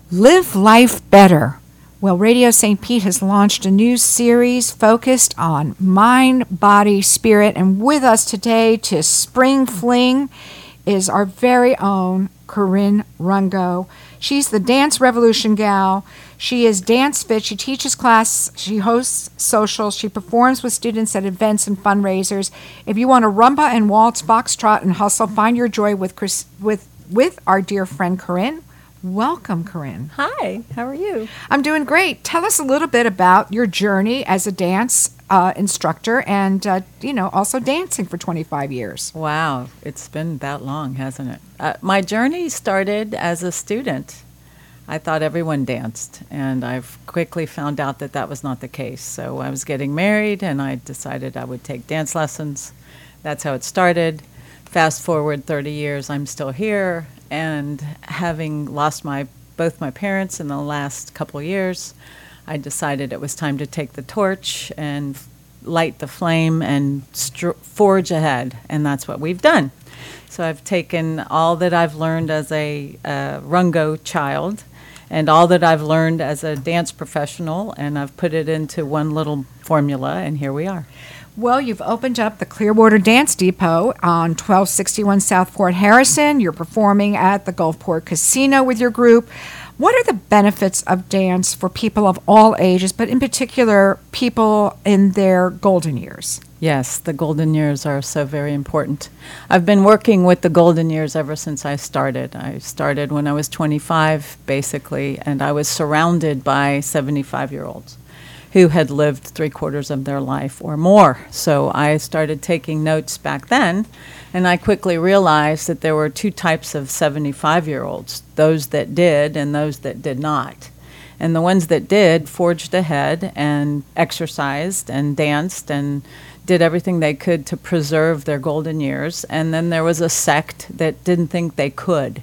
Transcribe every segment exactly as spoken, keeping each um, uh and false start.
Live Life Better. Well, Radio Saint Pete has launched a new series focused on mind, body, spirit, and with us today to Spring Fling is our very own Corinne Rungo. She's the Dance Revolution gal. She is dance fit. She teaches class. She hosts socials. She performs with students at events and fundraisers. If you want to rumba and waltz, foxtrot, and hustle, find your joy with Chris, with with our dear friend Corinne. Welcome, Corinne. Hi, how are you? I'm doing great. Tell us a little bit about your journey as a dance uh, instructor and, uh, you know, also dancing for twenty-five years. Wow, it's been that long, hasn't it? Uh, my journey started as a student. I thought everyone danced, and I've quickly found out that that was not the case. So I was getting married, and I decided I would take dance lessons. That's how it started. Fast forward thirty years, I'm still here. And having lost my both my parents in the last couple of years, I decided it was time to take the torch and light the flame and str- forge ahead, and that's what we've done. So I've taken all that I've learned as a uh, Rungo child and all that I've learned as a dance professional, and I've put it into one little formula, and here we are. Well, you've opened up the Clearwater Dance Depot on twelve sixty-one South Fort Harrison. You're performing at the Gulfport Casino with your group. What are the benefits of dance for people of all ages, but in particular, people in their golden years? Yes, the golden years are so very important. I've been working with the golden years ever since I started. I started when I was twenty-five, basically, and I was surrounded by seventy-five-year-olds. Who had lived three quarters of their life or more. So I started taking notes back then, and I quickly realized that there were two types of seventy-five-year-olds, those that did and those that did not. And the ones that did forged ahead and exercised and danced and did everything they could to preserve their golden years. And then there was a sect that didn't think they could.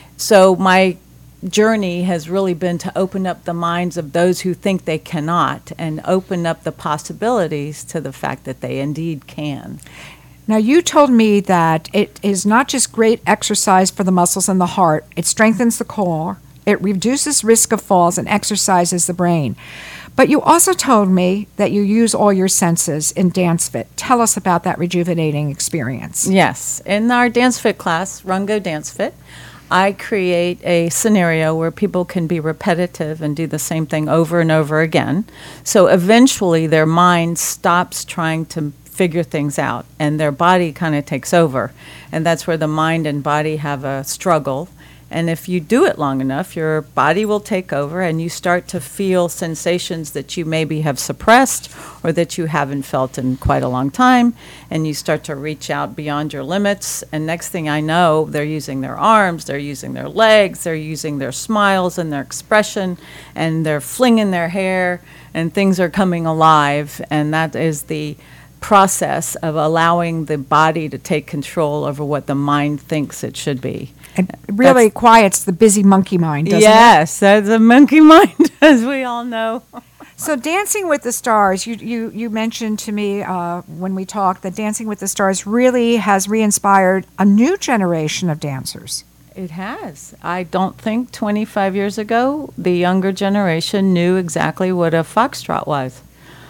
So my journey has really been to open up the minds of those who think they cannot and open up the possibilities to the fact that they indeed can. Now, you told me that it is not just great exercise for the muscles and the heart. It strengthens the core, it reduces risk of falls, and exercises the brain. But you also told me that you use all your senses in Dance Fit. Tell us about that rejuvenating experience. Yes. In our Dance Fit class, Rungo Dance Fit, I create a scenario where people can be repetitive and do the same thing over and over again. So eventually their mind stops trying to figure things out and their body kind of takes over. And that's where the mind and body have a struggle. And if you do it long enough, your body will take over and you start to feel sensations that you maybe have suppressed or that you haven't felt in quite a long time. And you start to reach out beyond your limits. And next thing I know, they're using their arms, they're using their legs, they're using their smiles and their expression, and they're flinging their hair, and things are coming alive. And that is the process of allowing the body to take control over what the mind thinks it should be. It really that's, quiets the busy monkey mind, doesn't yes, it? Yes, that's a monkey mind, as we all know. So Dancing with the Stars, you, you, you mentioned to me uh, when we talked that Dancing with the Stars really has re-inspired a new generation of dancers. It has. I don't think twenty-five years ago the younger generation knew exactly what a foxtrot was.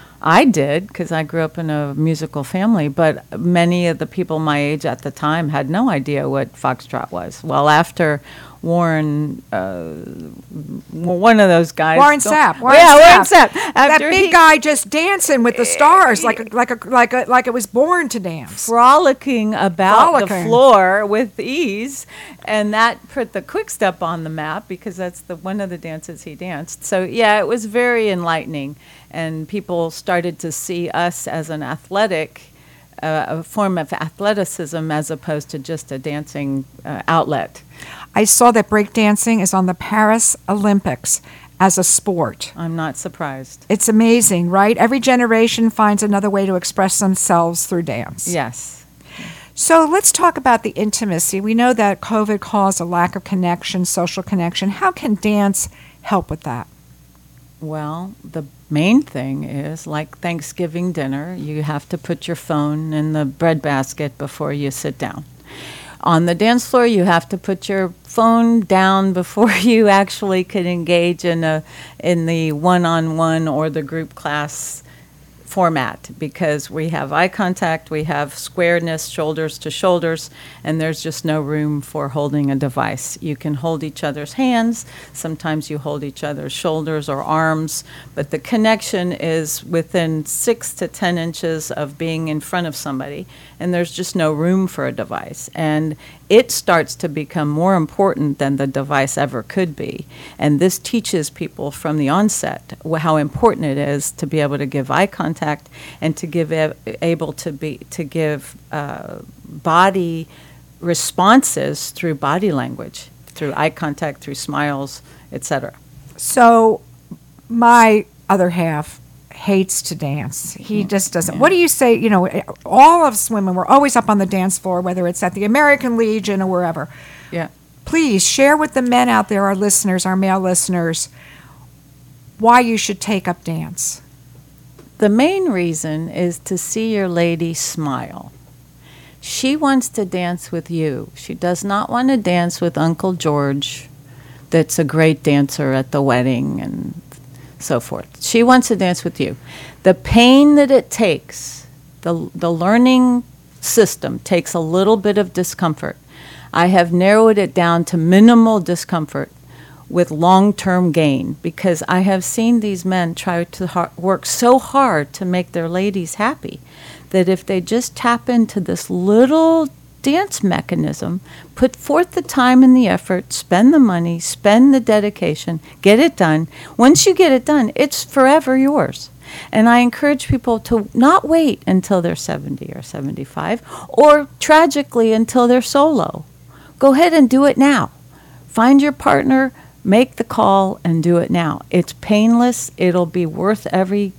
I did, because I grew up in a musical family, but many of the people my age at the time had no idea what foxtrot was. Well, after Warren, uh, one of those guys. Warren Sapp. Warren yeah, Sapp. Warren Sapp. That big he, guy just dancing with the stars like a, like a, like a, like it was born to dance. Frolicking about Frolicking. the floor with ease, and that put the quick step on the map because that's the one of the dances he danced. So yeah, it was very enlightening, and people started to see us as an athletic. Uh, a form of athleticism as opposed to just a dancing uh, outlet. I saw that breakdancing is on the Paris Olympics as a sport. I'm not surprised. It's amazing, right? Every generation finds another way to express themselves through dance. Yes. So let's talk about the intimacy. We know that COVID caused a lack of connection, social connection. How can dance help with that? Well, the main thing is, like Thanksgiving dinner, you have to put your phone in the breadbasket before you sit down. On the dance floor, you have to put your phone down before you actually can engage in a in the one-on-one or the group class format, because we have eye contact, we have squareness, shoulders to shoulders, and there's just no room for holding a device. You can hold each other's hands, sometimes you hold each other's shoulders or arms, but the connection is within six to ten inches of being in front of somebody, and there's just no room for a device. And it starts to become more important than the device ever could be. And this teaches people from the onset wh- how important it is to be able to give eye contact and to give a- able to be to give uh, body responses through body language, through eye contact, through smiles, et cetera. So my other half hates to dance. He just doesn't. Yeah. What do you say? You know, all of us women, we're always up on the dance floor, whether it's at the American Legion or wherever. Yeah. Please share with the men out there, our listeners, our male listeners, why you should take up dance. The main reason is to see your lady smile. She wants to dance with you. She does not want to dance with Uncle George, that's a great dancer at the wedding and so forth. She wants to dance with you. The pain that it takes, the the learning system takes a little bit of discomfort. I have narrowed it down to minimal discomfort with long-term gain, because I have seen these men try to har- work so hard to make their ladies happy that if they just tap into this little dance mechanism, put forth the time and the effort, spend the money, spend the dedication, get it done. Once you get it done, it's forever yours. And I encourage people to not wait until they're seventy or seventy-five, or tragically until they're solo. Go ahead and do it now. Find your partner, make the call, and do it now. It's painless. It'll be worth every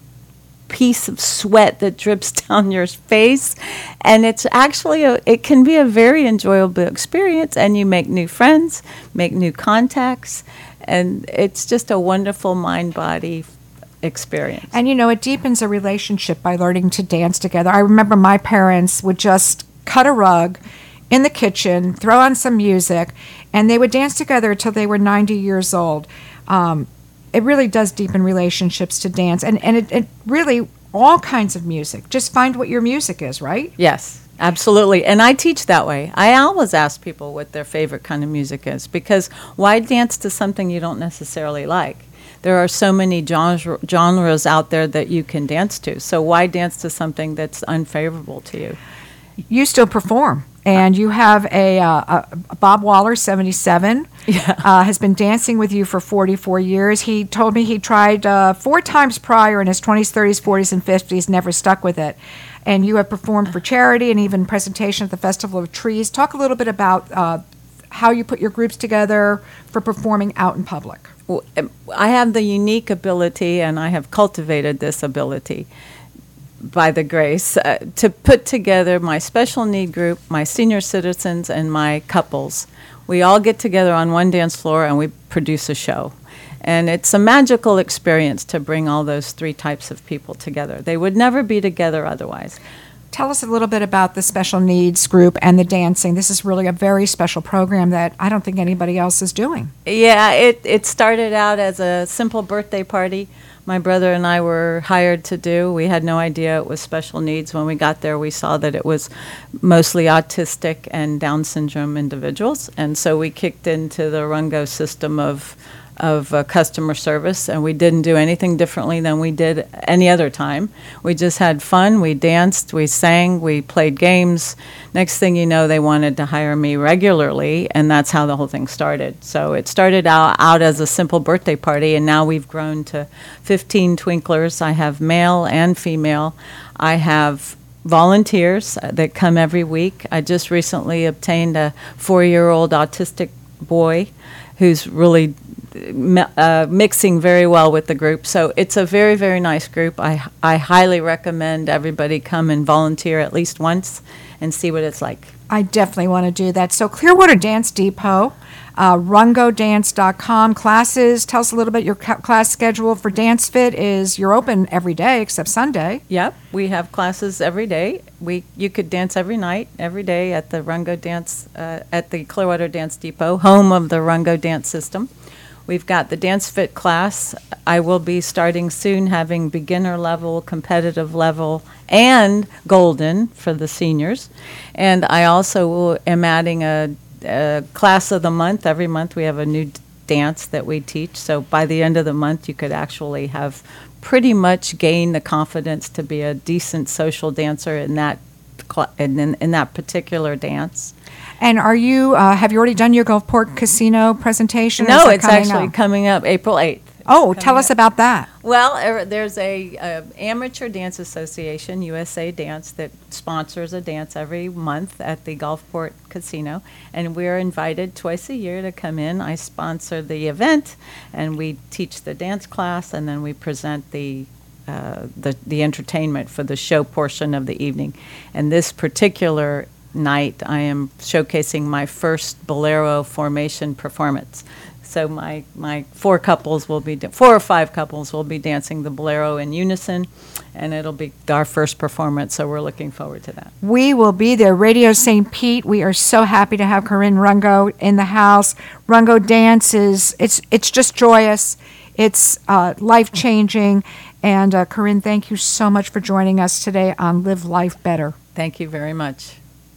piece of sweat that drips down your face, and it's actually a, it can be a very enjoyable experience, and you make new friends, make new contacts, and it's just a wonderful mind-body experience. And you know, it deepens a relationship by learning to dance together. I remember my parents would just cut a rug in the kitchen, throw on some music, and they would dance together until they were ninety years old. Um, it really does deepen relationships to dance, and, and it, it really, all kinds of music. Just find what your music is, right? Yes, absolutely. And I teach that way. I always ask people what their favorite kind of music is, because why dance to something you don't necessarily like? There are so many genre, genres out there that you can dance to, so why dance to something that's unfavorable to you? You still perform. And you have a, uh, a Bob Waller, seventy-seven, Yeah. uh, has been dancing with you for forty-four years. He told me he tried uh, four times prior in his twenties, thirties, forties, and fifties, never stuck with it. And you have performed for charity and even presentation at the Festival of Trees. Talk a little bit about uh, how you put your groups together for performing out in public. Well, um, I have the unique ability, and I have cultivated this ability by the grace, uh, to put together my special need group, my senior citizens, and my couples. We all get together on one dance floor and we produce a show. And it's a magical experience to bring all those three types of people together. They would never be together otherwise. Tell us a little bit about the special needs group and the dancing. This is really a very special program that I don't think anybody else is doing. Yeah, it, it started out as a simple birthday party my brother and I were hired to do. We had no idea it was special needs. When we got there, we saw that it was mostly autistic and Down syndrome individuals. And so we kicked into the Rungo system of of uh, customer service, and we didn't do anything differently than we did any other time. We just had fun. We danced, we sang, we played games. Next thing you know, they wanted to hire me regularly, and that's how the whole thing started. So it started out, out as a simple birthday party, and now we've grown to fifteen twinklers. I have male and female. I have volunteers that come every week. I just recently obtained a four-year-old autistic boy who's really Uh, mixing very well with the group. So it's a very, very nice group. I, I highly recommend everybody come and volunteer at least once and see what it's like. I definitely want to do that. So Clearwater Dance Depot, uh, rungo dance dot com, classes. Tell us a little bit your ca- class schedule for Dance Fit. Is you're open every day except Sunday. Yep, we have classes every day. we you could dance every night, every day at the Rungo Dance, uh, at the Clearwater Dance Depot, home of the Rungo Dance System. We've got the Dance Fit class. I will be starting soon having beginner level, competitive level, and golden for the seniors. And I also will, am adding a, a class of the month. Every month we have a new d- dance that we teach. So by the end of the month, you could actually have pretty much gained the confidence to be a decent social dancer in that cl- in, in, in that particular dance. And are you, uh, have you already done your Gulfport Casino presentation? or is No, that it's coming actually up? coming up April eighth. Oh, tell coming us up. about that. Well, er, there's a, uh Amateur Dance Association, U S A Dance, that sponsors a dance every month at the Gulfport Casino, and we're invited twice a year to come in. I sponsor the event, and we teach the dance class, and then we present the uh, the the entertainment for the show portion of the evening. And this particular night, I am showcasing my first Bolero formation performance. So my, my four couples will be, da- four or five couples will be dancing the Bolero in unison, and it'll be our first performance, so we're looking forward to that. We will be there. Radio Saint Pete, we are so happy to have Corinne Rungo in the house. Rungo Dance is, it's, it's just joyous. It's uh, life-changing. And uh, Corinne, thank you so much for joining us today on Live Life Better. Thank you very much.